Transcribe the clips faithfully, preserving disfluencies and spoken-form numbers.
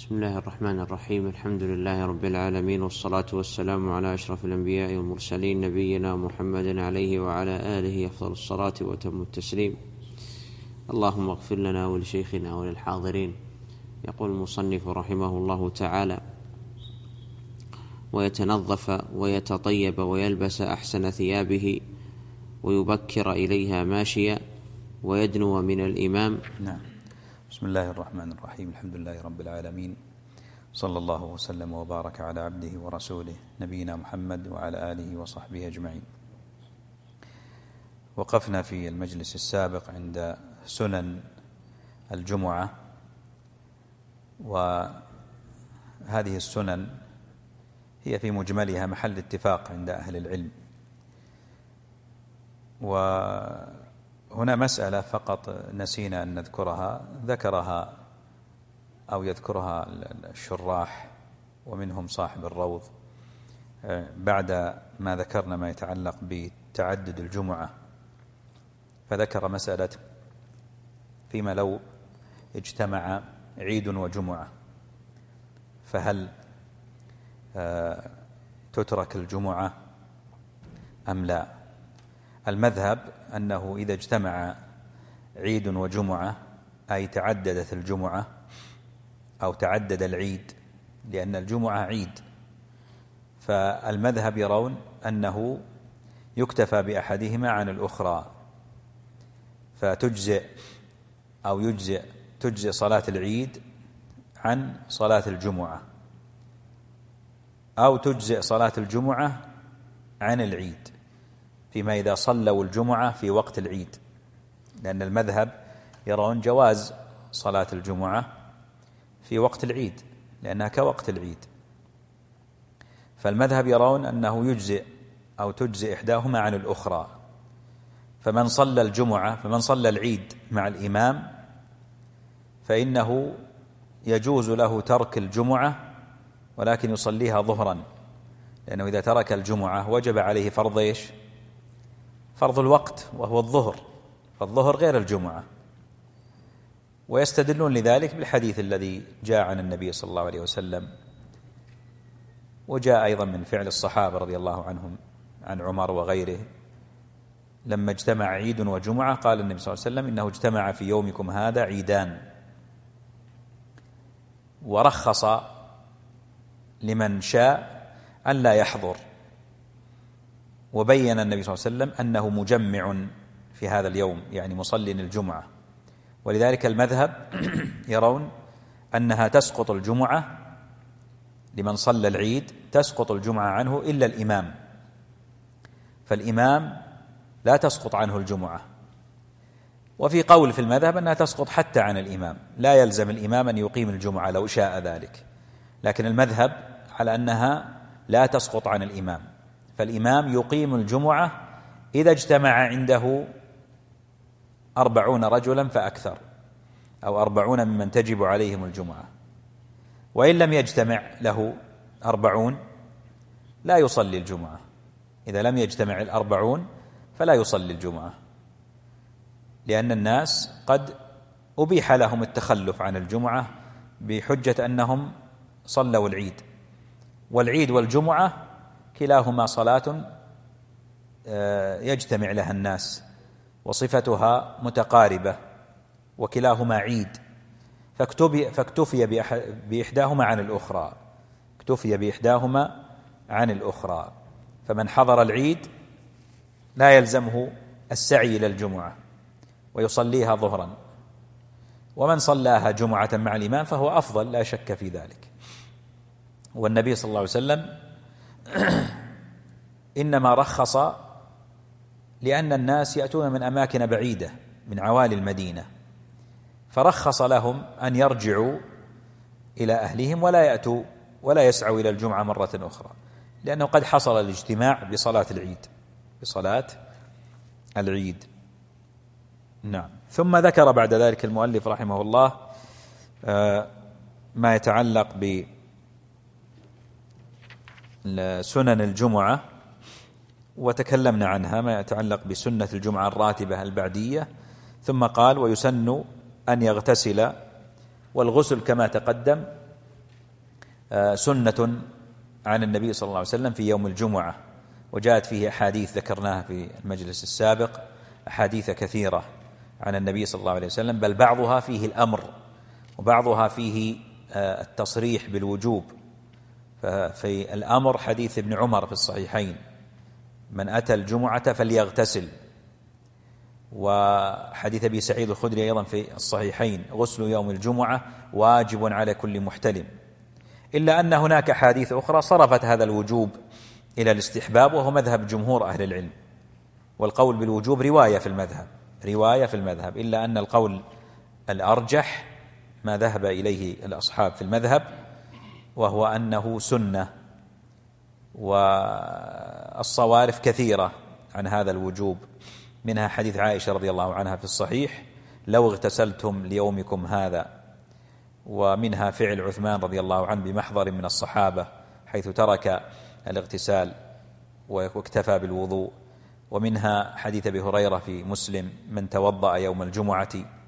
بسم الله الرحمن الرحيم. الحمد لله رب العالمين، والصلاة والسلام على أشرف الأنبياء والمرسلين، نبينا محمد عليه وعلى آله أفضل الصلاة وتم التسليم. اللهم اغفر لنا ولشيخنا وللحاضرين. يقول المصنف رحمه الله تعالى: ويتنظف ويتطيب ويلبس أحسن ثيابه ويبكر إليها ماشيا ويدنو من الإمام. نعم. بسم الله الرحمن الرحيم. الحمد لله رب العالمين، صلى الله وسلم وبارك على عبده ورسوله نبينا محمد وعلى آله وصحبه أجمعين. وقفنا في المجلس السابق عند سنن الجمعة، وهذه السنن هي في مجملها محل اتفاق عند أهل العلم. وهنا مسألة فقط نسينا أن نذكرها، ذكرها أو يذكرها الشراح ومنهم صاحب الروض بعد ما ذكرنا ما يتعلق بتعدد الجمعة، فذكر مسألة فيما لو اجتمع عيد وجمعة فهل تترك الجمعة أم لا؟ المذهب أنه إذا اجتمع عيد وجمعة، أي تعددت الجمعة أو تعدد العيد، لأن الجمعة عيد، فالمذهب يرون أنه يكتفى بأحدهما عن الأخرى، فتجزئ أو يجزئ تجزئ صلاة العيد عن صلاة الجمعة، أو تجزئ صلاة الجمعة عن العيد فيما إذا صلوا الجمعة في وقت العيد، لأن المذهب يرون جواز صلاة الجمعة في وقت العيد لأنها كوقت العيد، فالمذهب يرون أنه يجزئ أو تجزئ إحداهما عن الأخرى. فمن صلى الجمعة فمن صلى العيد مع الإمام فإنه يجوز له ترك الجمعة ولكن يصليها ظهرا، لأنه إذا ترك الجمعة وجب عليه فرض إيش؟ فرض الوقت وهو الظهر، فالظهر غير الجمعة. ويستدلون لذلك بالحديث الذي جاء عن النبي صلى الله عليه وسلم، وجاء أيضا من فعل الصحابة رضي الله عنهم عن عمر وغيره، لما اجتمع عيد وجمعة قال النبي صلى الله عليه وسلم: إنه اجتمع في يومكم هذا عيدان. ورخص لمن شاء أن لا يحضر، وبين النبي صلى الله عليه وسلم أنه مجمع في هذا اليوم، يعني مصلي الجمعة. ولذلك المذهب يرون أنها تسقط الجمعة لمن صلى العيد، تسقط الجمعة عنه إلا الإمام، فالإمام لا تسقط عنه الجمعة. وفي قول في المذهب أنها تسقط حتى عن الإمام، لا يلزم الإمام أن يقيم الجمعة لو شاء ذلك، لكن المذهب على أنها لا تسقط عن الإمام، فالإمام يقيم الجمعة إذا اجتمع عنده أربعون رجلا فأكثر، أو أربعون ممن تجب عليهم الجمعة. وإن لم يجتمع له أربعون لا يصلي الجمعة، إذا لم يجتمع الأربعون فلا يصلي الجمعة، لأن الناس قد أبيح لهم التخلف عن الجمعة بحجة أنهم صلوا العيد، والعيد والجمعة كلاهما صلاة يجتمع لها الناس وصفتها متقاربة، وكلاهما عيد، فاكتفي بإحداهما عن الأخرى اكتفي بإحداهما عن الأخرى. فمن حضر العيد لا يلزمه السعي إلى الجمعة ويصليها ظهرا، ومن صلاها جمعة مع الإمام فهو أفضل لا شك في ذلك. والنبي صلى الله عليه وسلم إنما رخص لأن الناس يأتون من أماكن بعيدة من عوالي المدينة، فرخص لهم أن يرجعوا إلى أهلهم ولا يأتوا ولا يسعوا إلى الجمعة مرة أخرى، لأنه قد حصل الاجتماع بصلاة العيد بصلاة العيد. نعم. ثم ذكر بعد ذلك المؤلف رحمه الله ما يتعلق بسنن الجمعة، وتكلمنا عنها ما يتعلق بسنة الجمعة الراتبة البعدية. ثم قال: ويسن أن يغتسل، والغسل كما تقدم سنة عن النبي صلى الله عليه وسلم في يوم الجمعة، وجاءت فيه أحاديث ذكرناها في المجلس السابق، أحاديث كثيرة عن النبي صلى الله عليه وسلم، بل بعضها فيه الأمر وبعضها فيه التصريح بالوجوب. ففي الأمر حديث ابن عمر في الصحيحين: من أتى الجمعة فليغتسل. وحديث أبي سعيد الخدري أيضا في الصحيحين: غسل يوم الجمعة واجب على كل محتلم. إلا أن هناك أحاديث أخرى صرفت هذا الوجوب إلى الاستحباب، وهو مذهب جمهور أهل العلم. والقول بالوجوب رواية في المذهب رواية في المذهب إلا أن القول الأرجح ما ذهب إليه الأصحاب في المذهب، وهو أنه سنة. والصوارف كثيرة عن هذا الوجوب، منها حديث عائشة رضي الله عنها في الصحيح: لو اغتسلتم ليومكم هذا. ومنها فعل عثمان رضي الله عنه بمحضر من الصحابة حيث ترك الاغتسال واكتفى بالوضوء. ومنها حديث أبي هريرة في مسلم: من توضأ يوم الجمعة،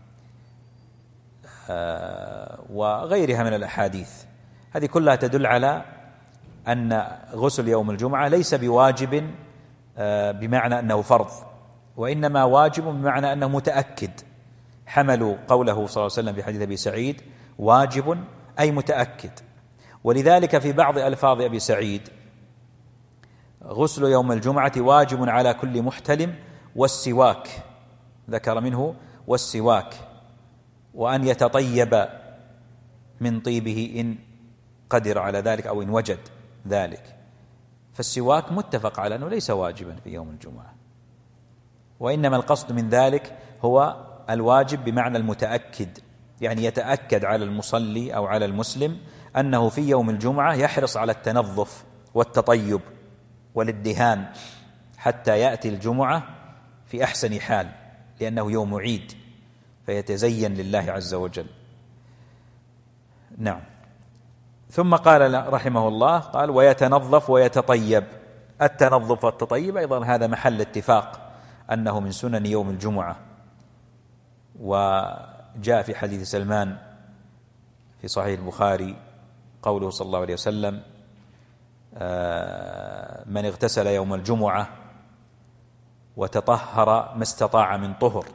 وغيرها من الأحاديث. هذه كلها تدل على أن غسل يوم الجمعة ليس بواجب بمعنى أنه فرض، وإنما واجب بمعنى أنه متأكد. حملوا قوله صلى الله عليه وسلم في حديث أبي سعيد: واجب أي متأكد. ولذلك في بعض ألفاظ أبي سعيد: غسل يوم الجمعة واجب على كل محتلم، والسواك، ذكر منه والسواك، وأن يتطيب من طيبه إن قدر على ذلك أو إن وجد ذلك. فالسواك متفق على أنه ليس واجبا في يوم الجمعة، وإنما القصد من ذلك هو الواجب بمعنى المتأكد، يعني يتأكد على المصلي أو على المسلم أنه في يوم الجمعة يحرص على التنظف والتطيب والادهان حتى يأتي الجمعة في أحسن حال، لأنه يوم عيد فيتزين لله عز وجل. نعم. ثم قال رحمه الله، قال: ويتنظف ويتطيب. التنظف والتطيب أيضا هذا محل اتفاق أنه من سنن يوم الجمعة. وجاء في حديث سلمان في صحيح البخاري قوله صلى الله عليه وسلم: من اغتسل يوم الجمعة وتطهر ما استطاع من طهر،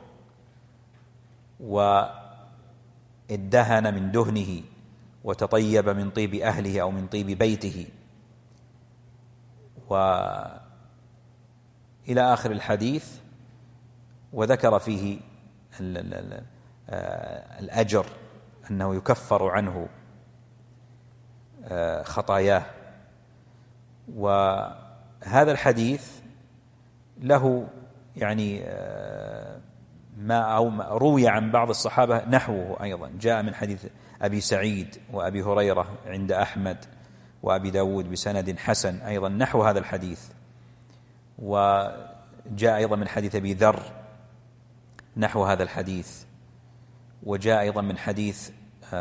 وادهن من دهنه، وتطيب من طيب أهله أو من طيب بيته، وإلى آخر الحديث. وذكر فيه الأجر، أنه يكفر عنه خطاياه. وهذا الحديث له يعني ما أو ما روي عن بعض الصحابة نحوه أيضا. جاء من حديث أبي سعيد وأبي هريرة عند أحمد وأبي داود بسند حسن أيضا نحو هذا الحديث. وجاء أيضا من حديث أبي ذر نحو هذا الحديث. وجاء أيضا من حديث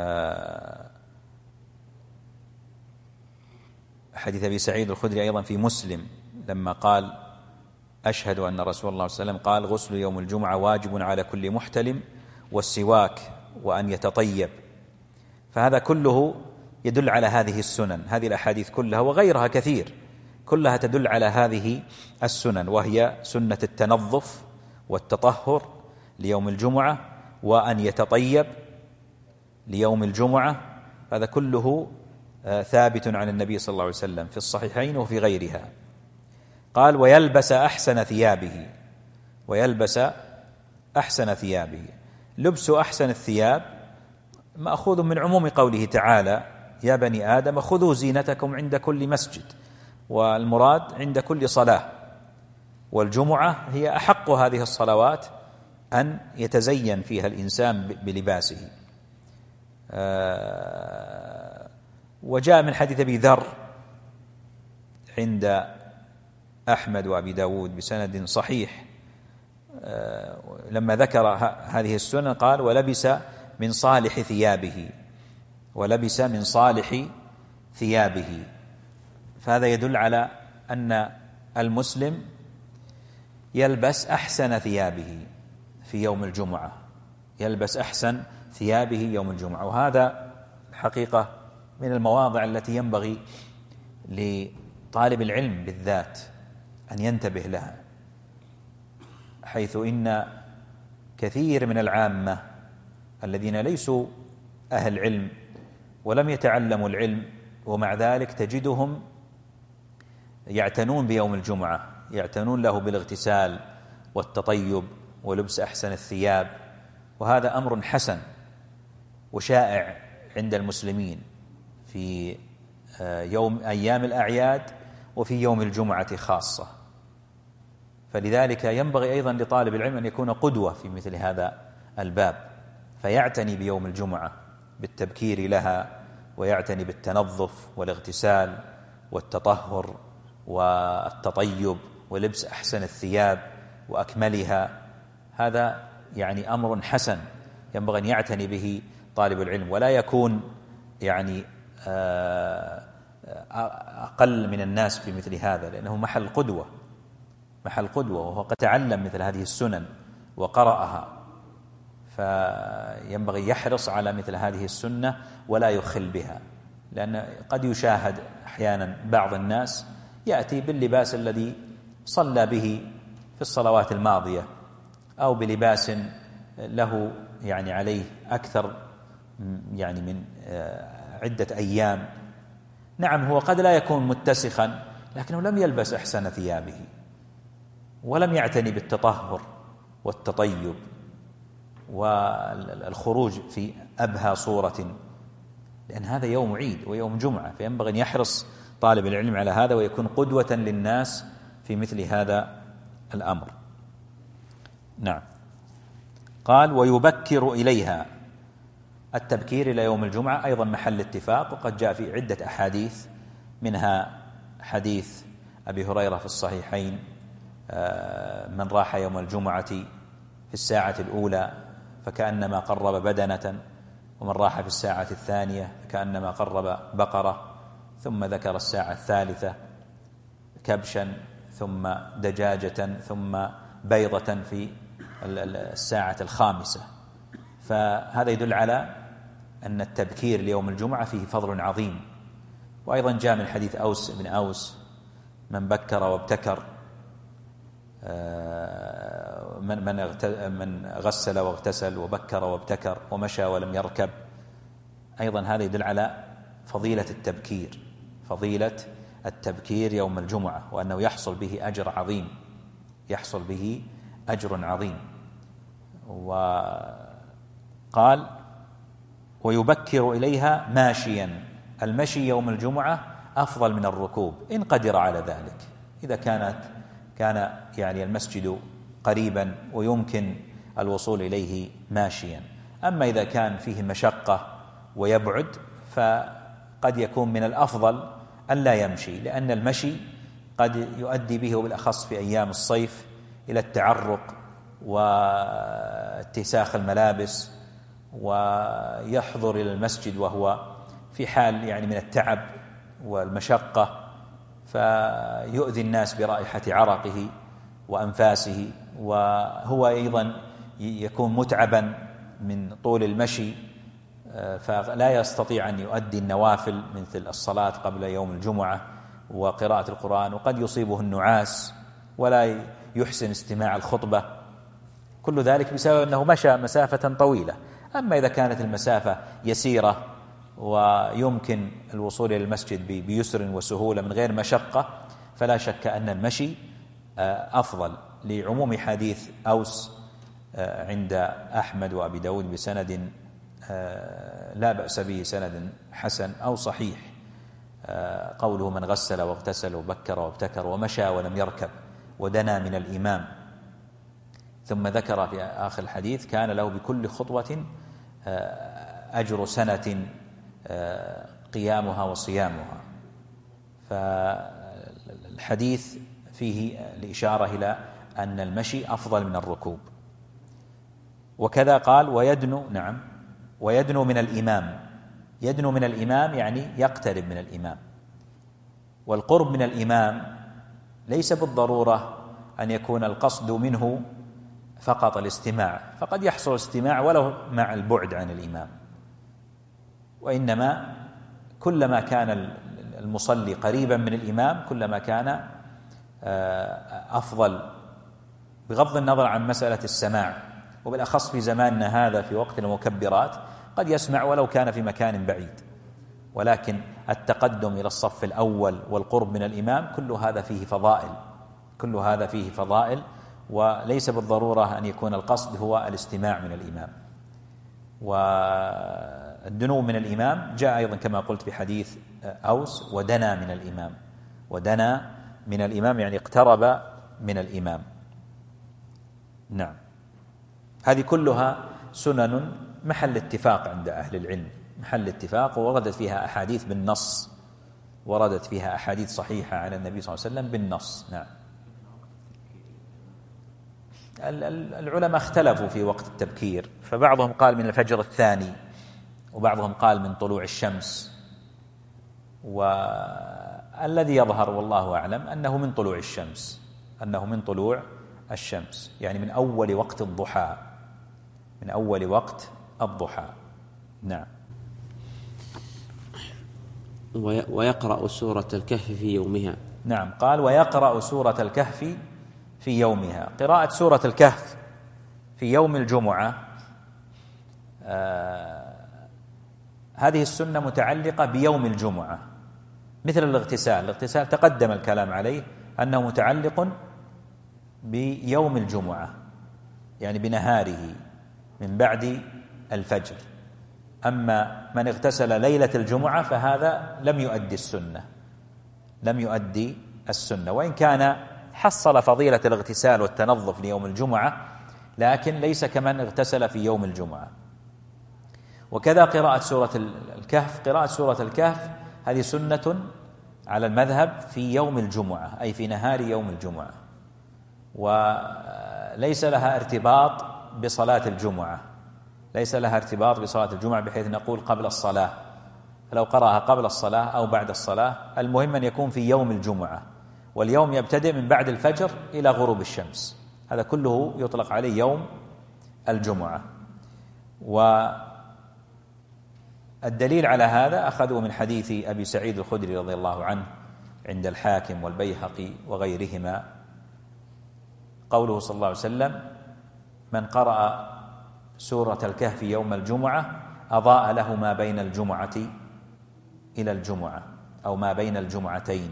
حديث أبي سعيد الخدري أيضا في مسلم لما قال: أشهد أن رسول الله صلى الله عليه وسلم قال: غسل يوم الجمعة واجب على كل محتلم، والسواك، وأن يتطيب. فهذا كله يدل على هذه السنن. هذه الأحاديث كلها وغيرها كثير كلها تدل على هذه السنن، وهي سنة التنظف والتطهر ليوم الجمعة، وأن يتطيب ليوم الجمعة. هذا كله ثابت عن النبي صلى الله عليه وسلم في الصحيحين وفي غيرها. قال: ويلبس أحسن ثيابه. ويلبس أحسن ثيابه. لبس أحسن الثياب مأخوذ من عموم قوله تعالى: يا بني آدم خذوا زينتكم عند كل مسجد. والمراد عند كل صلاة، والجمعة هي أحق هذه الصلوات أن يتزين فيها الإنسان بلباسه. وجاء من حديث أبي ذر عند أحمد وأبي داود بسند صحيح لما ذكر هذه السنة قال: ولبس من صالح ثيابه. ولبس من صالح ثيابه. فهذا يدل على أن المسلم يلبس أحسن ثيابه في يوم الجمعة، يلبس أحسن ثيابه يوم الجمعة. وهذا الحقيقة من المواضع التي ينبغي لطالب العلم بالذات أن ينتبه لها، حيث إن كثير من العامة الذين ليسوا أهل علم ولم يتعلموا العلم ومع ذلك تجدهم يعتنون بيوم الجمعة، يعتنون له بالاغتسال والتطيب ولبس أحسن الثياب، وهذا أمر حسن وشائع عند المسلمين في يوم أيام الأعياد وفي يوم الجمعة خاصة. فلذلك ينبغي أيضا لطالب العلم أن يكون قدوة في مثل هذا الباب، فيعتني بيوم الجمعة بالتبكير لها، ويعتني بالتنظف والاغتسال والتطهر والتطيب ولبس أحسن الثياب وأكملها. هذا يعني أمر حسن ينبغي أن يعتني به طالب العلم، ولا يكون يعني أقل من الناس في مثل هذا، لأنه محل قدوة محل قدوة وهو قد تعلم مثل هذه السنن وقرأها، فينبغي يحرص على مثل هذه السنة ولا يخل بها، لأن قد يشاهد أحيانا بعض الناس يأتي باللباس الذي صلى به في الصلوات الماضية، أو بلباس له يعني عليه أكثر يعني من عدة أيام. نعم هو قد لا يكون متسخا، لكنه لم يلبس أحسن ثيابه ولم يعتني بالتطهر والتطيب والخروج في أبهى صورة، لأن هذا يوم عيد ويوم جمعة، فينبغي أن يحرص طالب العلم على هذا ويكون قدوة للناس في مثل هذا الأمر. نعم. قال ويبكر إليها. التبكير إلى يوم الجمعة أيضا محل اتفاق، وقد جاء في عدة أحاديث، منها حديث أبي هريرة في الصحيحين: من راح يوم الجمعة في الساعة الأولى فكأنما قرب بدنة، ومن راح في الساعة الثانية فكأنما قرب بقرة، ثم ذكر الساعة الثالثة كبشا، ثم دجاجة، ثم بيضة في الساعة الخامسة. فهذا يدل على أن التبكير ليوم الجمعة فيه فضل عظيم. وأيضا جاء من حديث أوس بن أوس: من بكر وابتكر، من من من غسل واغتسل وبكر وابتكر ومشى ولم يركب. أيضا هذا يدل على فضيلة التبكير، فضيلة التبكير يوم الجمعة، وأنه يحصل به أجر عظيم، يحصل به أجر عظيم. وقال ويبكر إليها ماشيا. المشي يوم الجمعة أفضل من الركوب إن قدر على ذلك، إذا كانت كان يعني المسجد قريبا ويمكن الوصول إليه ماشيا. أما إذا كان فيه مشقة ويبعد فقد يكون من الأفضل أن لا يمشي، لأن المشي قد يؤدي به وبالأخص في أيام الصيف إلى التعرق واتساخ الملابس، ويحضر إلى المسجد وهو في حال يعني من التعب والمشقة، فيؤذي الناس برائحة عرقه وأنفاسه، وهو أيضا يكون متعبا من طول المشي، فلا يستطيع أن يؤدي النوافل مثل الصلاة قبل يوم الجمعة وقراءة القرآن، وقد يصيبه النعاس ولا يحسن استماع الخطبة، كل ذلك بسبب أنه مشى مسافة طويلة. أما إذا كانت المسافة يسيرة ويمكن الوصول إلى المسجد بيسر وسهولة من غير مشقة، فلا شك أن المشي أفضل، لعموم حديث أوس عند أحمد وأبي داود بسند لا بأس به، سند حسن أو صحيح، قوله: من غسل واغتسل وبكر وابتكر ومشى ولم يركب ودنا من الإمام. ثم ذكر في آخر الحديث: كان له بكل خطوة أجر سنة قيامها وصيامها. فالحديث فيه الإشارة إلى أن المشي أفضل من الركوب. وكذا قال: ويدنو نعم ويدنو من الإمام. يدنو من الإمام يعني يقترب من الإمام، والقرب من الإمام ليس بالضرورة أن يكون القصد منه فقط الاستماع، فقد يحصل استماع ولو مع البعد عن الإمام، وإنما كلما كان المصلي قريبا من الإمام كلما كان أفضل، بغض النظر عن مسألة السماع، وبالأخص في زماننا هذا في وقت المكبرات قد يسمع ولو كان في مكان بعيد، ولكن التقدم إلى الصف الأول والقرب من الإمام كل هذا فيه فضائل، كل هذا فيه فضائل، وليس بالضرورة أن يكون القصد هو الاستماع من الإمام. والدنو من الإمام جاء أيضا كما قلت في حديث أوس: ودنا من الإمام، ودنا من الإمام يعني اقترب من الإمام. نعم، هذه كلها سنن محل اتفاق عند أهل العلم، محل اتفاق، ووردت فيها أحاديث بالنص، وردت فيها أحاديث صحيحة عن النبي صلى الله عليه وسلم بالنص. نعم. العلماء اختلفوا في وقت التبكير، فبعضهم قال من الفجر الثاني، وبعضهم قال من طلوع الشمس، والذي يظهر والله أعلم أنه من طلوع الشمس، أنه من طلوع الشمس، يعني من أول وقت الضحى، من أول وقت الضحى. نعم. ويقرأ سورة الكهف في يومها. نعم، قال ويقرأ سورة الكهف في يومها. قراءة سورة الكهف في يوم الجمعة آه هذه السنة متعلقة بيوم الجمعة، مثل الاغتسال. الاغتسال تقدم الكلام عليه أنه متعلق بيوم الجمعة، يعني بنهاره من بعد الفجر. أما من اغتسل ليلة الجمعة فهذا لم يؤدي السنة، لم يؤدي السنة، وإن كان حصل فضيلة الاغتسال والتنظف ليوم الجمعة، لكن ليس كمن اغتسل في يوم الجمعة. وكذا قراءة سورة الكهف، قراءة سورة الكهف هذه سنة على المذهب في يوم الجمعة، أي في نهار يوم الجمعة، وليس لها ارتباط بصلاة الجمعة، ليس لها ارتباط بصلاة الجمعة بحيث نقول قبل الصلاة، لو قرأها قبل الصلاة أو بعد الصلاة، المهم أن يكون في يوم الجمعة، واليوم يبتدئ من بعد الفجر إلى غروب الشمس، هذا كله يطلق عليه يوم الجمعة. والدليل على هذا أخذوا من حديث أبي سعيد الخدري رضي الله عنه عند الحاكم والبيهقي وغيرهما، قوله صلى الله عليه وسلم: من قرأ سورة الكهف يوم الجمعة أضاء له ما بين الجمعة إلى الجمعة، أو ما بين الجمعتين.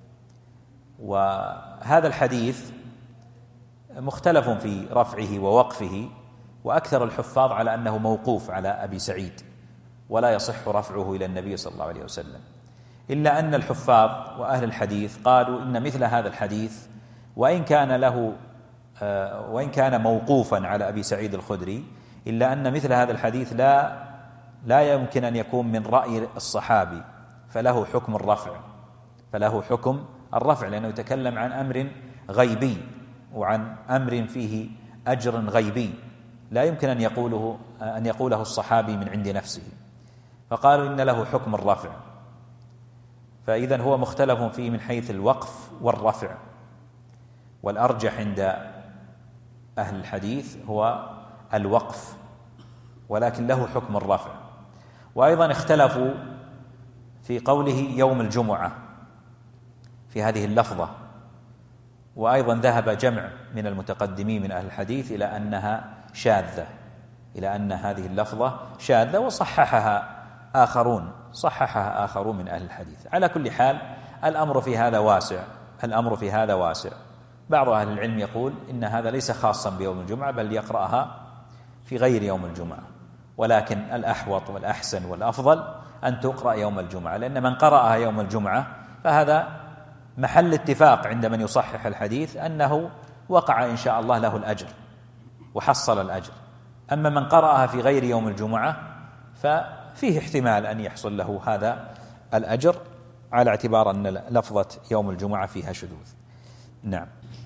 وهذا الحديث مختلف في رفعه ووقفه، وأكثر الحفاظ على أنه موقوف على أبي سعيد ولا يصح رفعه إلى النبي صلى الله عليه وسلم، إلا أن الحفاظ وأهل الحديث قالوا إن مثل هذا الحديث وإن كان له وإن كان موقوفا على أبي سعيد الخدري، إلا أن مثل هذا الحديث لا لا يمكن أن يكون من رأي الصحابي، فله حكم الرفع، فله حكم الرفع لأنه يتكلم عن أمر غيبي وعن أمر فيه أجر غيبي لا يمكن أن يقوله أن يقوله الصحابي من عند نفسه، فقالوا إن له حكم الرفع. فإذن هو مختلف فيه من حيث الوقف والرفع، والأرجح عند أهل الحديث هو الوقف، ولكن له حكم الرفع. وأيضا اختلفوا في قوله يوم الجمعة في هذه اللفظة، وأيضا ذهب جمع من المتقدمين من أهل الحديث إلى أنها شاذة، إلى أن هذه اللفظة شاذة، وصححها آخرون صححها آخرون من أهل الحديث. على كل حال الأمر في هذا واسع، الأمر في هذا واسع. بعض أهل العلم يقول إن هذا ليس خاصا بيوم الجمعة، بل يقرأها في غير يوم الجمعة، ولكن الأحوط والأحسن والأفضل أن تقرأ يوم الجمعة، لأن من قرأها يوم الجمعة فهذا محل اتفاق عند من يصحح الحديث أنه وقع إن شاء الله له الأجر وحصل الأجر. أما من قرأها في غير يوم الجمعة ففيه احتمال أن يحصل له هذا الأجر، على اعتبار أن لفظة يوم الجمعة فيها شذوذ. نعم.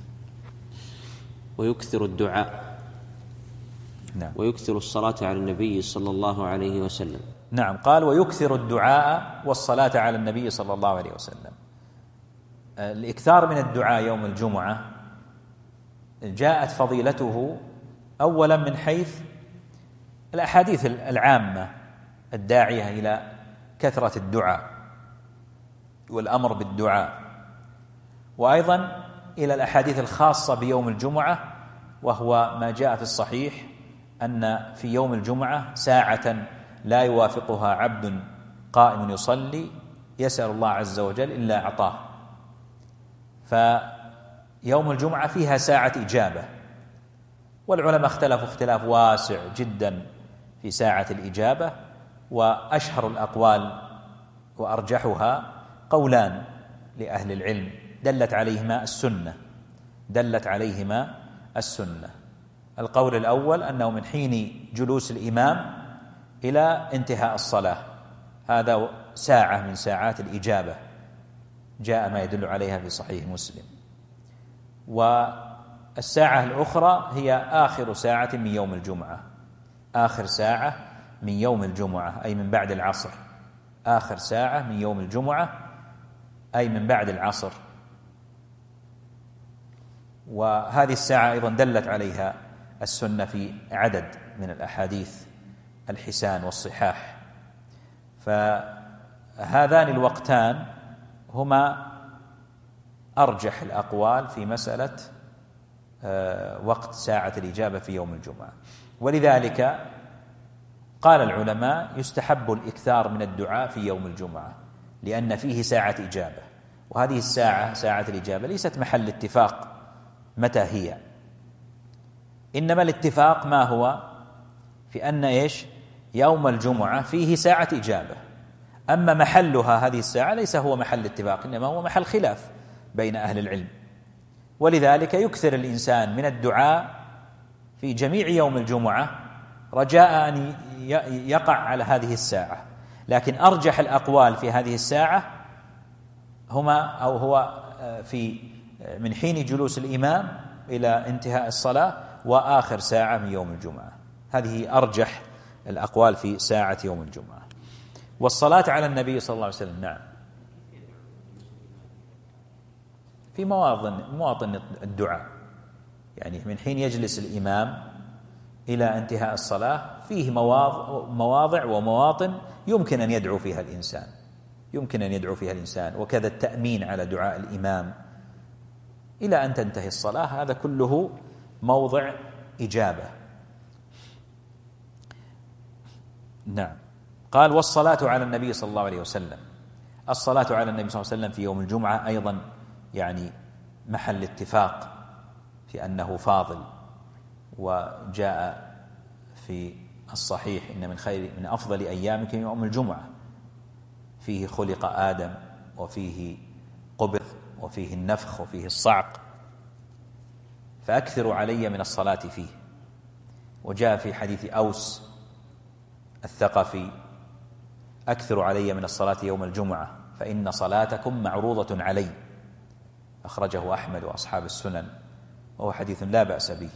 ويكثر الدعاء. نعم. ويكثر الصلاة على النبي صلى الله عليه وسلم. نعم، قال ويكثر الدعاء والصلاة على النبي صلى الله عليه وسلم. الإكثار من الدعاء يوم الجمعة جاءت فضيلته أولا من حيث الأحاديث العامة الداعية إلى كثرة الدعاء والأمر بالدعاء، وأيضا إلى الأحاديث الخاصة بيوم الجمعة، وهو ما جاء في الصحيح أن في يوم الجمعة ساعة لا يوافقها عبد قائم يصلي يسأل الله عز وجل إلا أعطاه. فيوم الجمعة فيها ساعة إجابة، والعلماء اختلفوا اختلاف واسع جدا في ساعة الإجابة، وأشهر الأقوال وأرجحها قولان لأهل العلم دلت عليهما السنة دلت عليهما السنة القول الأول أنه من حين جلوس الإمام إلى انتهاء الصلاة، هذا ساعة من ساعات الإجابة، جاء ما يدل عليها في صحيح مسلم. والساعة الأخرى هي آخر ساعة من يوم الجمعة، آخر ساعة من يوم الجمعة أي من بعد العصر، آخر ساعة من يوم الجمعة أي من بعد العصر. وهذه الساعة أيضا دلت عليها السنة في عدد من الأحاديث الحسان والصحاح. فهذان الوقتان هما أرجح الأقوال في مسألة وقت ساعة الإجابة في يوم الجمعة. ولذلك قال العلماء يستحب الإكثار من الدعاء في يوم الجمعة لأن فيه ساعة إجابة، وهذه الساعة ساعة الإجابة ليست محل اتفاق متى هي، إنما الاتفاق ما هو في أن إيش يوم الجمعة فيه ساعة إجابة، أما محلها هذه الساعة ليس هو محل اتفاق، إنما هو محل خلاف بين أهل العلم. ولذلك يكثر الإنسان من الدعاء في جميع يوم الجمعة رجاء أن يقع على هذه الساعة. لكن أرجح الأقوال في هذه الساعة هما أو هو في من حين جلوس الإمام إلى انتهاء الصلاة وآخر ساعة من يوم الجمعة، هذه أرجح الأقوال في ساعة يوم الجمعة. والصلاة على النبي صلى الله عليه وسلم نعم في مواطن مواطن الدعاء، يعني من حين يجلس الإمام إلى انتهاء الصلاة فيه مواضع ومواطن يمكن أن يدعو فيها الإنسان يمكن أن يدعو فيها الإنسان وكذا التأمين على دعاء الإمام إلى أن تنتهي الصلاة، هذا كله موضع إجابة. نعم. قال والصلاة على النبي صلى الله عليه وسلم، الصلاة على النبي صلى الله عليه وسلم في يوم الجمعة أيضا يعني محل اتفاق في أنه فاضل، وجاء في الصحيح إن من خير من أفضل أيامكم يوم الجمعة، فيه خلق آدم وفيه قبض وفيه النفخ وفيه الصعق، فأكثروا علي من الصلاة فيه. وجاء في حديث أوس الثقفي أكثروا علي من الصلاة يوم الجمعة فإن صلاتكم معروضة علي، أخرجه أحمد وأصحاب السنن، وهو حديث لا بأس به.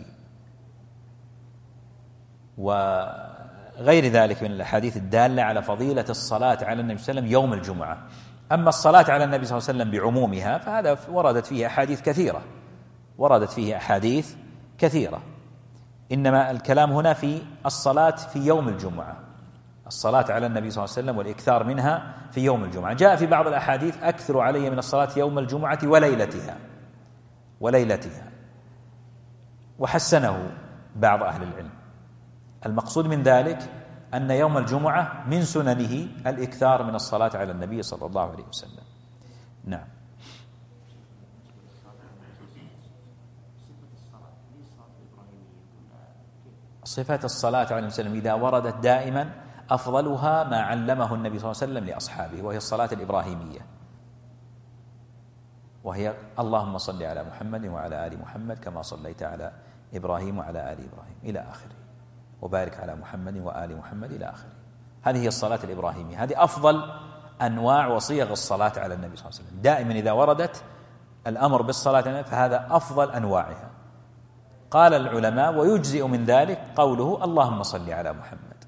وغير ذلك من الأحاديث الدالة على فضيلة الصلاة على النبي صلى الله عليه وسلم يوم الجمعة. أما الصلاة على النبي صلى الله عليه وسلم بعمومها فهذا وردت فيه أحاديث كثيرة وردت فيه أحاديث كثيرة إنما الكلام هنا في الصلاة في يوم الجمعة، الصلاة على النبي صلى الله عليه وسلم والإكثار منها في يوم الجمعة. جاء في بعض الأحاديث أكثر علي من الصلاة يوم الجمعة وليلتها وليلتها وحسنه بعض أهل العلم. المقصود من ذلك أن يوم الجمعة من سننه الإكثار من الصلاة على النبي صلى الله عليه وسلم. نعم. صفات الصلاة عليه وسلم إذا وردت دائما أفضلها ما علمه النبي صلى الله عليه وسلم لأصحابه، وهي الصلاة الإبراهيمية، وهي اللهم صل على محمد وعلى آل محمد كما صليت على إبراهيم وعلى آل إبراهيم إلى آخره، وبارك على محمد وآل محمد إلى آخره. هذه هي الصلاة الإبراهيمية، هذه أفضل أنواع وصيغ الصلاة على النبي صلى الله عليه وسلم. دائما إذا وردت الأمر بالصلاة فهذا أفضل أنواعها. قال العلماء ويجزئ من ذلك قوله اللهم صل على محمد،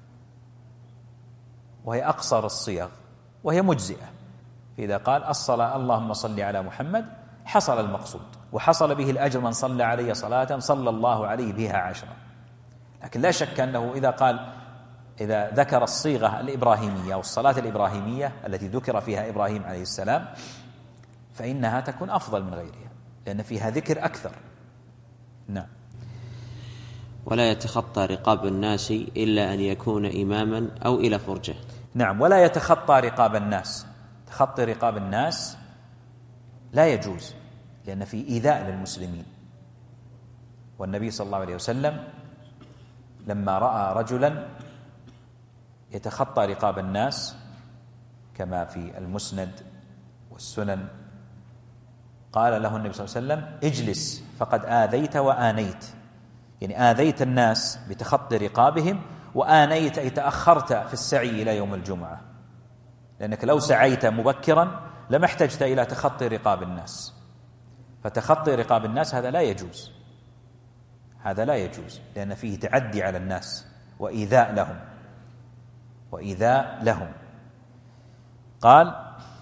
وهي أقصر الصيغ وهي مجزئة. فإذا قال الصلاة اللهم صل على محمد حصل المقصود، وحصل به الأجر من صلى علي صلاة صلى الله عليه بها عشرة. لكن لا شك أنه إذا قال إذا ذكر الصيغة الإبراهيمية أو الصلاة الإبراهيمية التي ذكر فيها إبراهيم عليه السلام فإنها تكون أفضل من غيرها لأن فيها ذكر أكثر. نعم. ولا يتخطى رقاب الناس إلا أن يكون إماما أو إلى فرجة. نعم. ولا يتخطى رقاب الناس، تخطي رقاب الناس لا يجوز لأن في إيذاء للمسلمين. والنبي صلى الله عليه وسلم لما رأى رجلا يتخطى رقاب الناس كما في المسند والسنن قال له النبي صلى الله عليه وسلم اجلس فقد آذيت وآنيت، يعني آذيت الناس بتخطي رقابهم وآنيت أي تأخرت في السعي إلى يوم الجمعة، لأنك لو سعيت مبكرا لما احتجت إلى تخطي رقاب الناس. فتخطي رقاب الناس هذا لا يجوز، هذا لا يجوز لأن فيه تعدي على الناس وإيذاء لهم وإيذاء لهم. قال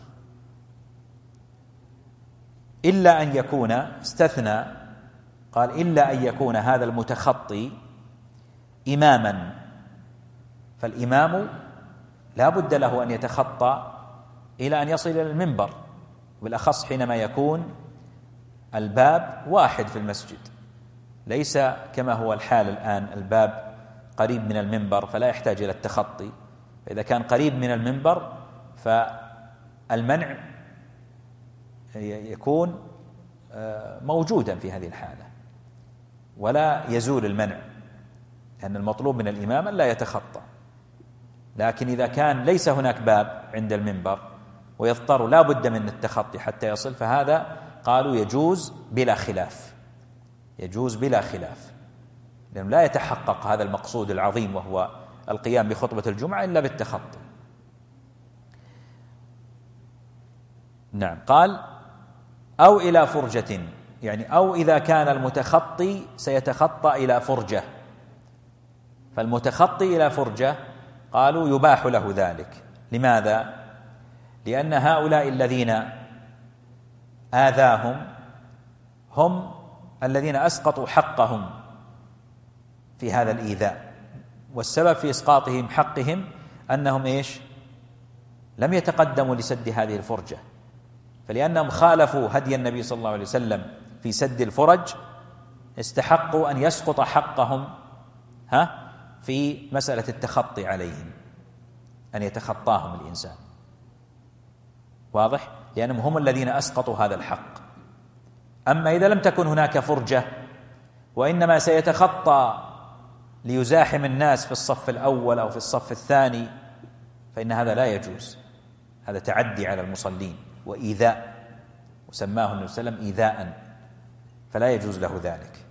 إلا أن يكون، استثنى قال إلا أن يكون هذا المتخطي إماما، فالإمام لا بد له أن يتخطى إلى أن يصل إلى المنبر، بالأخص حينما يكون الباب واحد في المسجد، ليس كما هو الحال الآن الباب قريب من المنبر فلا يحتاج إلى التخطي. فإذا كان قريب من المنبر فالمنع يكون موجودا في هذه الحالة ولا يزول المنع، لأن المطلوب من الإمام أن لا يتخطى. لكن إذا كان ليس هناك باب عند المنبر ويضطر لا بد من التخطي حتى يصل، فهذا قالوا يجوز بلا خلاف، يجوز بلا خلاف، لأنه لا يتحقق هذا المقصود العظيم وهو القيام بخطبة الجمعة إلا بالتخطي. نعم. قال أو إلى فرجة، يعني أو إذا كان المتخطي سيتخطى إلى فرجة، فالمتخطي إلى فرجة قالوا يباح له ذلك. لماذا؟ لأن هؤلاء الذين آذاهم هم الذين أسقطوا حقهم في هذا الإيذاء، والسبب في إسقاطهم حقهم أنهم إيش؟ لم يتقدموا لسد هذه الفرجة، فلأنهم خالفوا هدي النبي صلى الله عليه وسلم في سد الفرج استحقوا أن يسقط حقهم ها في مسألة التخطي عليهم، أن يتخطاهم الإنسان. واضح؟ لأنهم هم الذين أسقطوا هذا الحق. أما إذا لم تكن هناك فرجة وإنما سيتخطى ليزاحم الناس في الصف الأول أو في الصف الثاني فإن هذا لا يجوز، هذا تعدي على المصلين وإيذاء، وسماه النبي صلى الله عليه وسلم إيذاء، فلا يجوز له ذلك.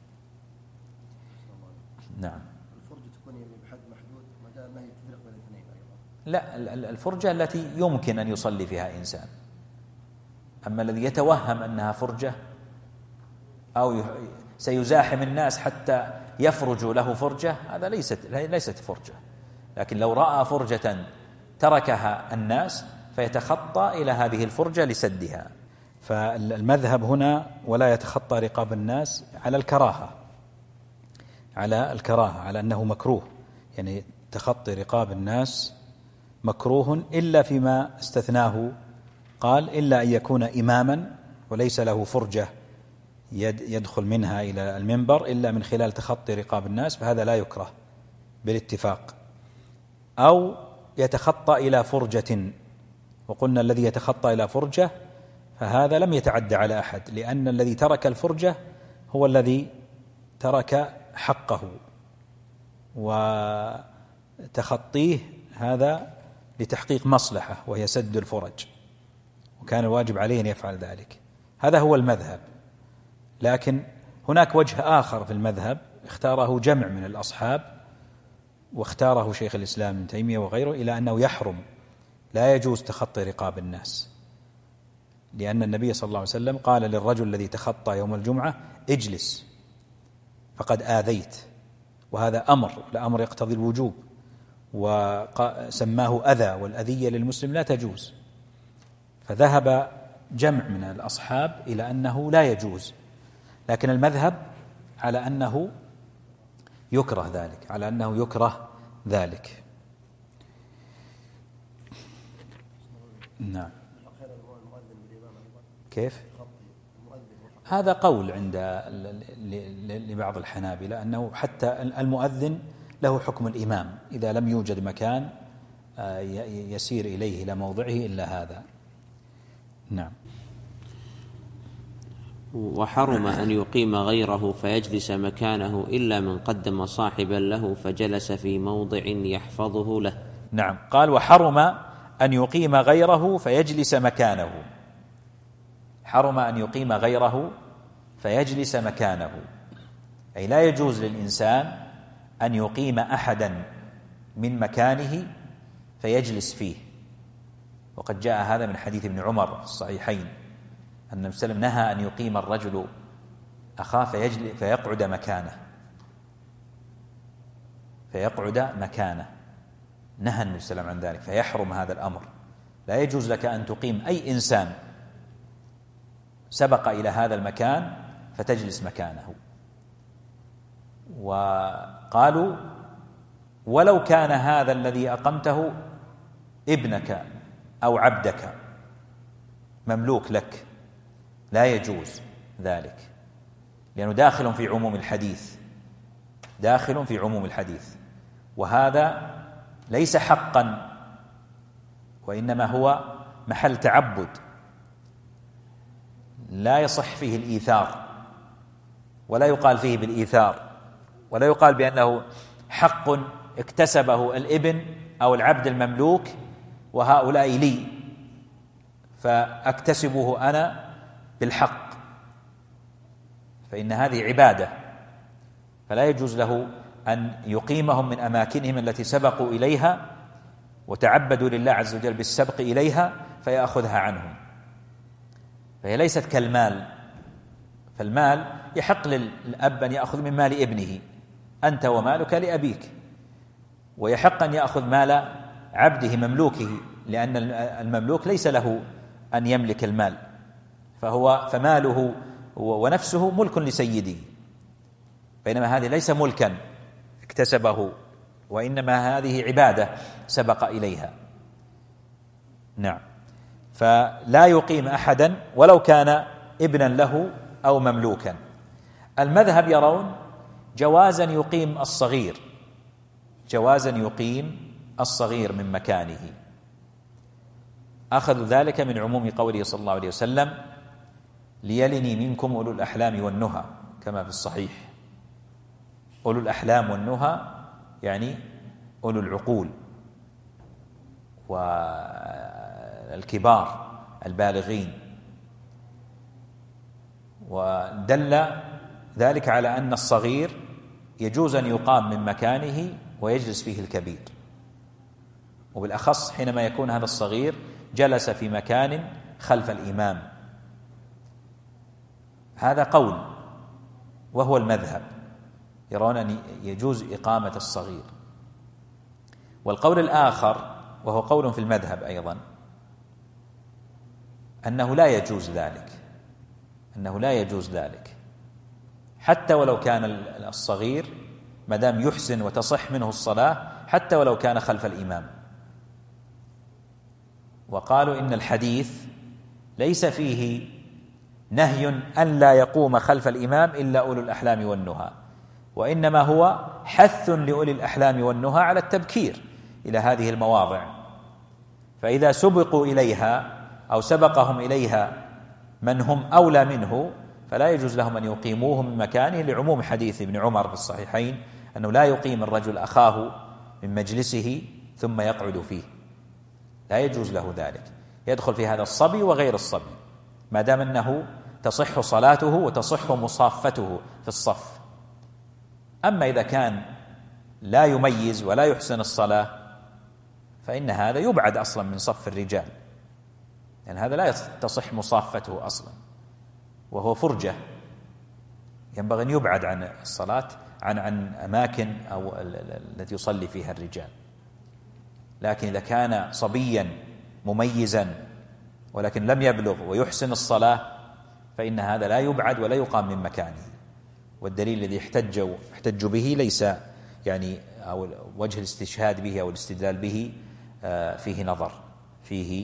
نعم. الفرجة تكون بحد محدود ما دام ما يتفرق بين الاثنين أيضا. لا، الفرجة التي يمكن أن يصلي فيها إنسان. أما الذي يتوهم أنها فرجة أو سيزاحم الناس حتى يفرجوا له فرجة، هذا ليست ليست فرجة. لكن لو رأى فرجة تركها الناس فيتخطى إلى هذه الفرجة لسدها. فالمذهب هنا ولا يتخطى رقاب الناس على الكراهة، على الكراهة، على أنه مكروه، يعني تخطي رقاب الناس مكروه إلا فيما استثناه، قال إلا أن يكون إماما وليس له فرجة يدخل منها إلى المنبر إلا من خلال تخطي رقاب الناس، فهذا لا يكره بالاتفاق. أو يتخطى إلى فرجة، وقلنا الذي يتخطى إلى فرجة فهذا لم يتعدى على أحد، لأن الذي ترك الفرجة هو الذي ترك حقه، وتخطيه هذا لتحقيق مصلحة وهي سد الفرج، وكان الواجب عليه أن يفعل ذلك. هذا هو المذهب. لكن هناك وجه آخر في المذهب اختاره جمع من الأصحاب، واختاره شيخ الإسلام ابن تيمية وغيره، إلى أنه يحرم، لا يجوز تخطي رقاب الناس، لأن النبي صلى الله عليه وسلم قال للرجل الذي تخطى يوم الجمعة اجلس فقد آذيت، وهذا أمر، الأمر يقتضي الوجوب، وسماه أذى، والأذية للمسلم لا تجوز. فذهب جمع من الأصحاب إلى أنه لا يجوز، لكن المذهب على أنه يكره ذلك، على أنه يكره ذلك. نعم. كيف؟ هذا قول عند لبعض الحنابلة أنه حتى المؤذن له حكم الإمام إذا لم يوجد مكان يسير إليه إلى موضعه إلا هذا. نعم. وحرم أن يقيم غيره فيجلس مكانه إلا من قدم صاحبا له فجلس في موضع يحفظه له. نعم. قال وحرم أن يقيم غيره فيجلس مكانه. حرم أن يقيم غيره فيجلس مكانه، أي لا يجوز للإنسان أن يقيم أحدا من مكانه فيجلس فيه. وقد جاء هذا من حديث ابن عمر في الصحيحين أن النبي صلى الله عليه وسلم نهى أن يقيم الرجل أخاه فيجلس فيقعد مكانه فيقعد مكانه نهى النبي صلى الله عليه وسلم عن ذلك، فيحرم هذا الأمر. لا يجوز لك أن تقيم أي إنسان سبق إلى هذا المكان فتجلس مكانه. وقالوا ولو كان هذا الذي أقمته ابنك أو عبدك مملوك لك لا يجوز ذلك، لأنه داخل في عموم الحديث داخل في عموم الحديث وهذا ليس حقا وإنما هو محل تعبد لا يصح فيه الإيثار، ولا يقال فيه بالإيثار، ولا يقال بأنه حق اكتسبه الابن أو العبد المملوك وهؤلاء لي فأكتسبه أنا بالحق، فإن هذه عبادة، فلا يجوز له أن يقيمهم من أماكنهم التي سبقوا إليها وتعبدوا لله عز وجل بالسبق إليها فيأخذها عنهم. فهي ليست كالمال، فالمال يحق للأب أن يأخذ من مال ابنه، أنت ومالك لأبيك، ويحق أن يأخذ مال عبده مملوكه، لأن المملوك ليس له أن يملك المال، فهو فماله ونفسه ملك لسيده، بينما هذه ليس ملكا اكتسبه، وإنما هذه عبادة سبق إليها. نعم. فلا يقيم أحدا ولو كان ابنا له أو مملوكا. المذهب يرون جوازا يقيم الصغير جوازا يقيم الصغير من مكانه، أخذوا ذلك من عموم قوله صلى الله عليه وسلم ليلني منكم أولو الأحلام والنهى، كما في الصحيح. أولو الأحلام والنهى يعني أولو العقول والكبار البالغين، ودل ذلك على أن الصغير يجوز أن يقام من مكانه ويجلس فيه الكبير، وبالأخص حينما يكون هذا الصغير جلس في مكان خلف الإمام. هذا قول وهو المذهب، يرون أن يجوز إقامة الصغير. والقول الآخر وهو قول في المذهب أيضا أنه لا يجوز ذلك أنه لا يجوز ذلك حتى ولو كان الصغير ما دام يحسن وتصح منه الصلاة، حتى ولو كان خلف الإمام. وقالوا إن الحديث ليس فيه نهي أن لا يقوم خلف الإمام إلا أولو الأحلام والنهى، وإنما هو حث لأولي الأحلام والنهى على التبكير إلى هذه المواضع، فإذا سبقوا إليها أو سبقهم إليها من هم أولى منه فلا يجوز لهم أن يقيموه من مكانه، لعموم حديث ابن عمر في الصحيحين أنه لا يقيم الرجل أخاه من مجلسه ثم يقعد فيه، لا يجوز له ذلك. يدخل في هذا الصبي وغير الصبي ما دام أنه تصح صلاته وتصح مصافته في الصف. أما إذا كان لا يميز ولا يحسن الصلاة فإن هذا يبعد أصلا من صف الرجال، لأن يعني هذا لا تصح مصافته أصلا، وهو فرجة ينبغي أن يبعد عن الصلاة عن عن أماكن أو التي يصلي فيها الرجال. لكن إذا كان صبيا مميزا ولكن لم يبلغ ويحسن الصلاة فإن هذا لا يبعد ولا يقام من مكانه. والدليل الذي احتجوا احتجوا به ليس يعني أو وجه الاستشهاد به أو الاستدلال به فيه نظر، فيه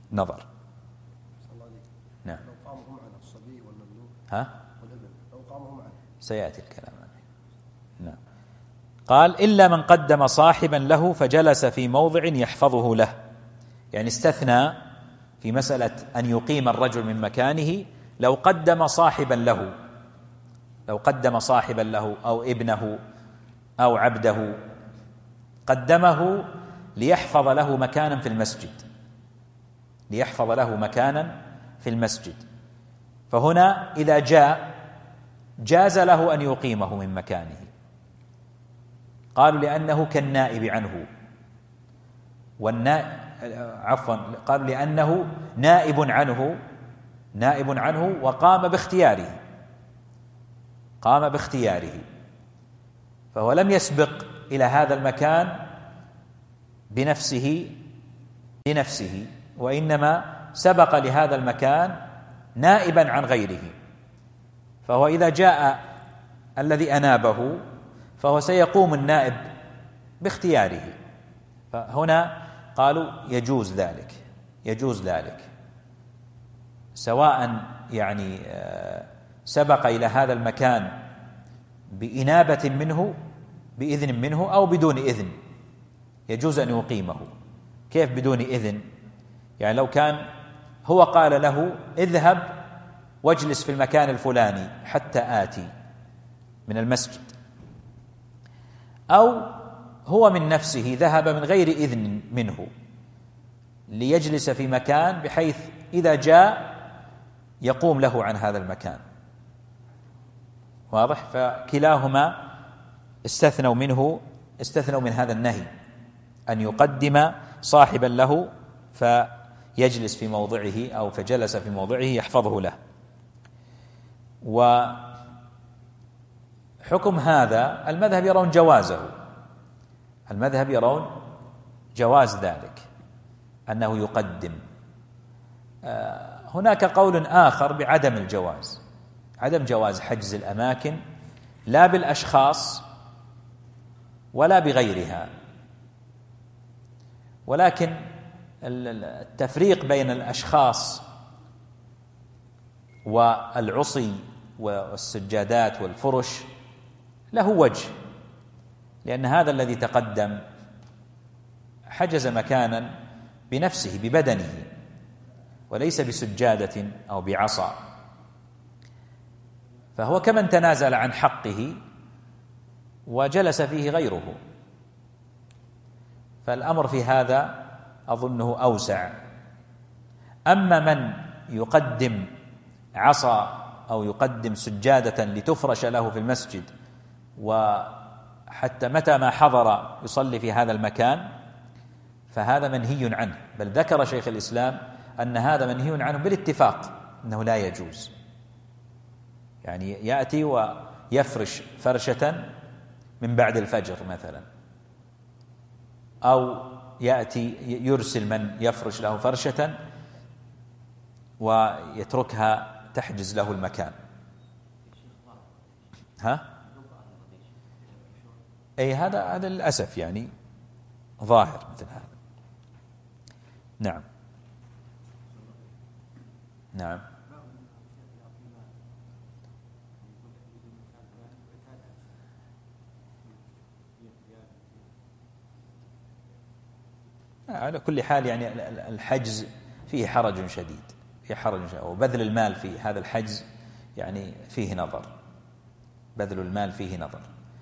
نظر. نعم. لو قاموا معنا الصبي والمملوك ها؟ والابن لو قاموا معنا سيأتي الكلام عليه. نعم. قال إلا من قدم صاحبا له فجلس في موضع يحفظه له، يعني استثنى في مسألة أن يقيم الرجل من مكانه لو قدم صاحبا له، لو قدم صاحبا له أو ابنه أو عبده، قدمه ليحفظ له مكانا في المسجد، ليحفظ له مكانا في المسجد، فهنا إذا جاء جاز له أن يقيمه من مكانه. قالوا لأنه كالنائب عنه، والنائب عفوا قالوا لأنه نائب عنه، نائب عنه وقام باختياره، قام باختياره، فهو لم يسبق إلى هذا المكان بنفسه بنفسه وإنما سبق لهذا المكان نائبا عن غيره، فهو إذا جاء الذي أنابه فهو سيقوم النائب باختياره. فهنا قالوا يجوز ذلك، يجوز ذلك سواء يعني سبق إلى هذا المكان بإنابة منه بإذن منه أو بدون إذن، يجوز أن يقيمه. كيف بدون إذن؟ يعني لو كان هو قال له اذهب واجلس في المكان الفلاني حتى آتي من المسجد، أو هو من نفسه ذهب من غير إذن منه ليجلس في مكان بحيث إذا جاء يقوم له عن هذا المكان. واضح؟ فكلاهما استثنوا منه استثنوا من هذا النهي أن يقدم صاحبا له فيجلس في موضعه أو فجلس في موضعه يحفظه له. وحكم هذا المذهب يرون جوازه، المذهب يرون جواز ذلك أنه يقدم. هناك قول آخر بعدم الجواز، عدم جواز حجز الأماكن لا بالأشخاص ولا بغيرها، ولكن التفريق بين الأشخاص والعصي والسجادات والفرش له وجه، لأن هذا الذي تقدم حجز مكانا بنفسه ببدنه وليس بسجادة أو بعصا، فهو كمن تنازل عن حقه وجلس فيه غيره. فالأمر في هذا أظنه أوسع. أما من يقدم عصا أو يقدم سجادة لتفرش له في المسجد وحتى متى ما حضر يصلي في هذا المكان فهذا منهي عنه، بل ذكر شيخ الإسلام أن هذا منهي عنه بالاتفاق أنه لا يجوز. يعني يأتي ويفرش فرشة من بعد الفجر مثلا، أو يأتي يرسل من يفرش له فرشة ويتركها تحجز له المكان. ها؟ أي هذا هذا للأسف يعني ظاهر مثل هذا. نعم نعم على كل حال يعني الحجز فيه حرج شديد، فيه حرج شديد، وبذل المال في هذا الحجز يعني فيه نظر، بذل المال فيه نظر،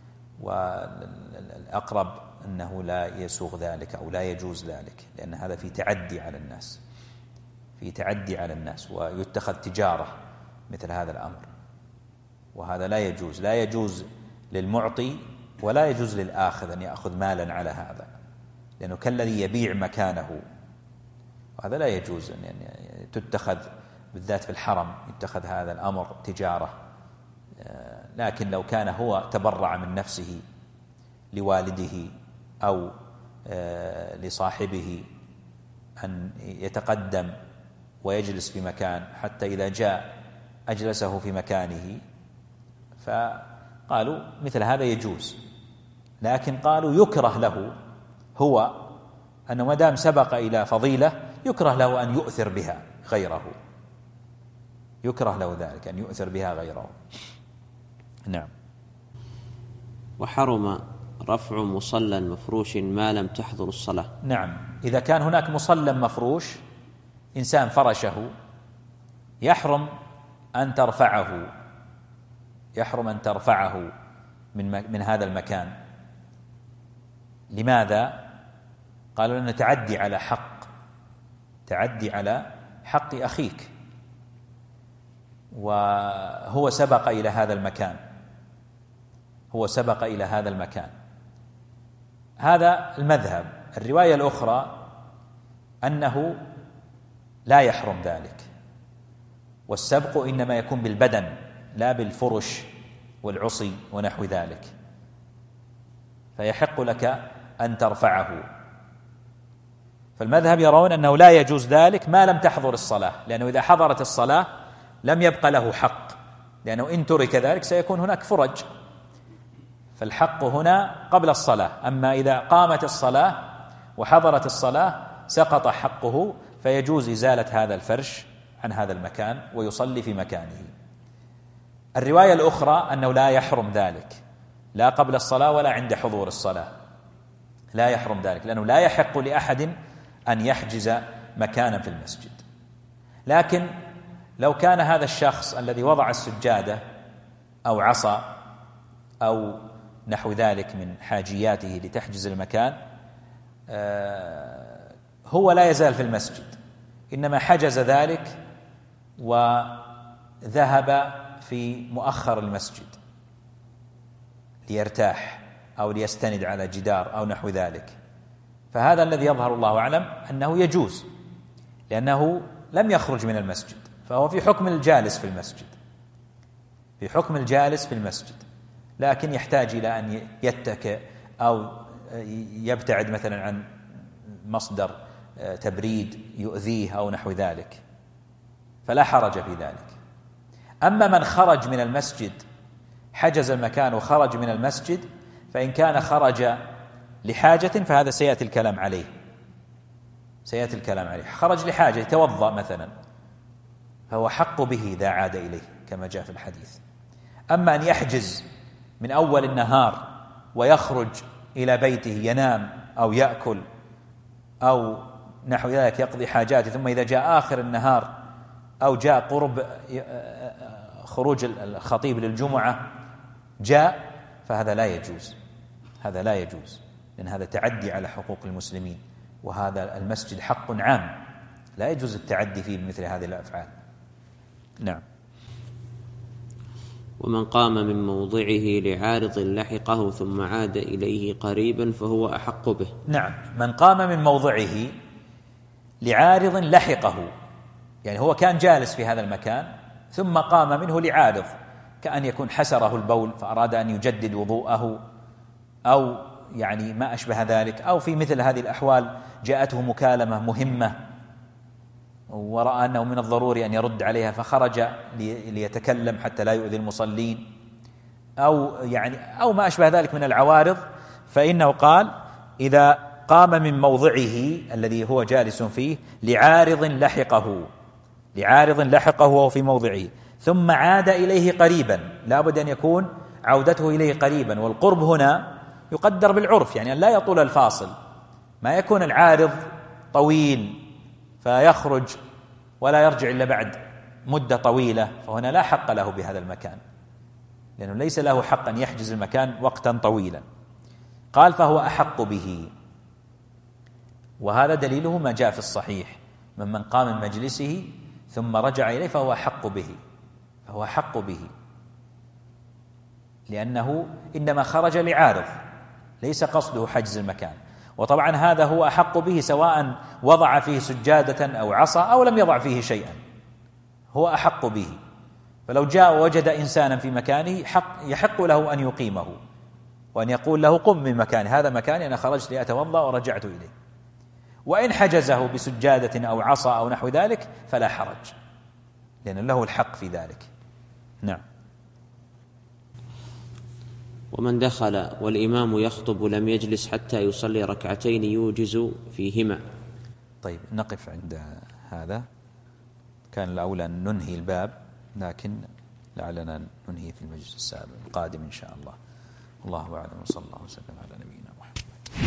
والأقرب أنه لا يسوغ ذلك أو لا يجوز ذلك، لأن هذا فيه تعدي على الناس، فيه تعدي على الناس، ويتخذ تجارة مثل هذا الأمر، وهذا لا يجوز، لا يجوز للمعطي ولا يجوز للآخذ أن يأخذ مالا على هذا، لأنه كالذي يبيع مكانه، وهذا لا يجوز أن يعني تتخذ بالذات في الحرم يتخذ هذا الأمر تجارة. لكن لو كان هو تبرع من نفسه لوالده أو لصاحبه أن يتقدم ويجلس في مكان حتى إذا جاء أجلسه في مكانه، فقالوا مثل هذا يجوز، لكن قالوا يكره له هو أنه ما دام سبق إلى فضيلة يكره له أن يؤثر بها غيره، يكره له ذلك أن يؤثر بها غيره. نعم. وحرم رفع مصلى مفروش ما لم تحضر الصلاة. نعم، إذا كان هناك مصلى مفروش إنسان فرشه يحرم أن ترفعه، يحرم أن ترفعه من من هذا المكان. لماذا؟ قالوا لأنه تعدي على حق، تعدي على حق أخيك، وهو سبق إلى هذا المكان، هو سبق إلى هذا المكان. هذا المذهب. الرواية الأخرى أنه لا يحرم ذلك، والسبق إنما يكون بالبدن لا بالفرش والعصي ونحو ذلك، فيحق لك أن ترفعه. فالمذهب يرون أنه لا يجوز ذلك ما لم تحضر الصلاة، لأنه إذا حضرت الصلاة لم يبق له حق، لأنه إن ترك ذلك سيكون هناك فرج، فالحق هنا قبل الصلاة. أما إذا قامت الصلاة وحضرت الصلاة سقط حقه، فيجوز إزالة هذا الفرش عن هذا المكان ويصلي في مكانه. الرواية الأخرى أنه لا يحرم ذلك لا قبل الصلاة ولا عند حضور الصلاة، لا يحرم ذلك، لأنه لا يحق لأحد أن يحجز مكانا في المسجد. لكن لو كان هذا الشخص الذي وضع السجادة أو عصا أو نحو ذلك من حاجياته لتحجز المكان هو لا يزال في المسجد، إنما حجز ذلك وذهب في مؤخر المسجد ليرتاح أو ليستند على جدار أو نحو ذلك، فهذا الذي يظهر الله أعلم أنه يجوز، لأنه لم يخرج من المسجد، فهو في حكم الجالس في المسجد، في حكم الجالس في المسجد، لكن يحتاج إلى أن يتكئ أو يبتعد مثلا عن مصدر تبريد يؤذيه أو نحو ذلك، فلا حرج في ذلك. أما من خرج من المسجد، حجز المكان وخرج من المسجد، فإن كان خرج لحاجة فهذا سيأتي الكلام عليه، سيأتي الكلام عليه. خرج لحاجة يتوضأ مثلا، فهو حق به إذا عاد إليه كما جاء في الحديث. أما أن يحجز من أول النهار ويخرج إلى بيته ينام أو يأكل أو نحو ذلك يقضي حاجاته، ثم إذا جاء آخر النهار أو جاء قرب خروج الخطيب للجمعة جاء، فهذا لا يجوز، هذا لا يجوز، لأن هذا تعدي على حقوق المسلمين، وهذا المسجد حق عام لا يجوز التعدي فيه بمثل هذه الأفعال. نعم. ومن قام من موضعه لعارض لحقه ثم عاد إليه قريبا فهو أحق به. نعم، من قام من موضعه لعارض لحقه، يعني هو كان جالس في هذا المكان ثم قام منه لعارض، كأن يكون حسره البول فأراد أن يجدد وضوءه أو يعني ما أشبه ذلك، أو في مثل هذه الأحوال جاءته مكالمة مهمة ورأى أنه من الضروري أن يرد عليها فخرج ليتكلم حتى لا يؤذي المصلين، أو يعني أو ما أشبه ذلك من العوارض، فإنه قال إذا قام من موضعه الذي هو جالس فيه لعارض لحقه، لعارض لحقه وهو في موضعه ثم عاد إليه قريبا، لا بد أن يكون عودته إليه قريبا، والقرب هنا يقدر بالعرف، يعني أن لا يطول الفاصل، ما يكون العارض طويل فيخرج ولا يرجع إلا بعد مدة طويلة، فهنا لا حق له بهذا المكان، لأنه ليس له حق أن يحجز المكان وقتا طويلا. قال فهو أحق به، وهذا دليله ما جاء في الصحيح من من قام من مجلسه ثم رجع إليه فهو أحق به، فهو أحق به، لأنه إنما خرج لعارض ليس قصده حجز المكان. وطبعا هذا هو أحق به سواء وضع فيه سجادة أو عصا أو لم يضع فيه شيئا، هو أحق به. فلو جاء ووجد إنسانا في مكانه حق يحق له أن يقيمه وأن يقول له قم من مكاني، هذا مكاني، أنا خرجت لأتوضأ ورجعت إليه. وإن حجزه بسجادة أو عصا أو نحو ذلك فلا حرج، لأن له الحق في ذلك. نعم. ومن دخل والإمام يخطب لم يجلس حتى يصلي ركعتين يوجز فيهما. طيب نقف عند هذا. كان الأولى أن ننهي الباب، لكن لعلنا ننهي في المجلس القادم إن شاء الله. الله أعلم، وصلى الله وسلم على نبينا.